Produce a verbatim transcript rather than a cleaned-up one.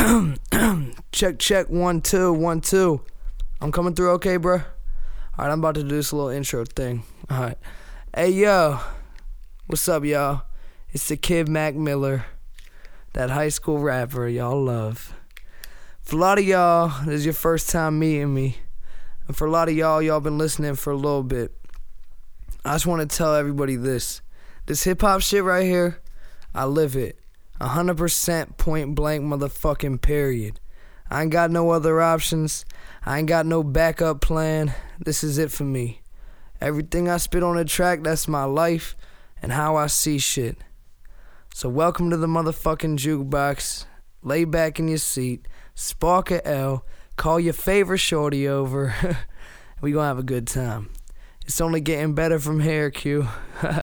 Check, check, one, two, one, two. I'm coming through okay, bro? Alright, I'm about to do this little intro thing. Alright. Hey, yo. What's up, y'all? It's the kid Mac Miller, that high school rapper y'all love. For a lot of y'all, this is your first time meeting me. And for a lot of y'all, y'all been listening for a little bit. I just want to tell everybody this. This hip-hop shit right here, I live it. one hundred percent point blank motherfucking period. I ain't got no other options. I ain't got no backup plan. This is it for me. Everything I spit on the track, that's my life and how I see shit. So welcome to the motherfucking jukebox. Lay back in your seat. Spark a L. Call your favorite shorty over. We gonna have a good time. It's only getting better from here, Q.